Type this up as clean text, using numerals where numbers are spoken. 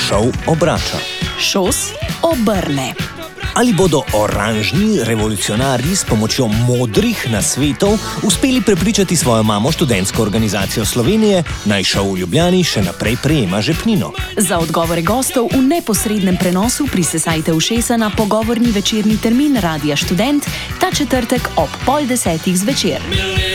šov obrača. Šos obrne. Ali bodo oranžni revolucionarji s pomočjo modrih nasvetov uspeli prepričati svojo mamo Študentsko organizacijo Slovenije, naj šov v Ljubljani še naprej prejema žepnino? Za odgovore gostov v neposrednem prenosu prisesajte ušesa na pogovorni večerni termin Radia Študent ta četrtek ob 9:30 zvečer.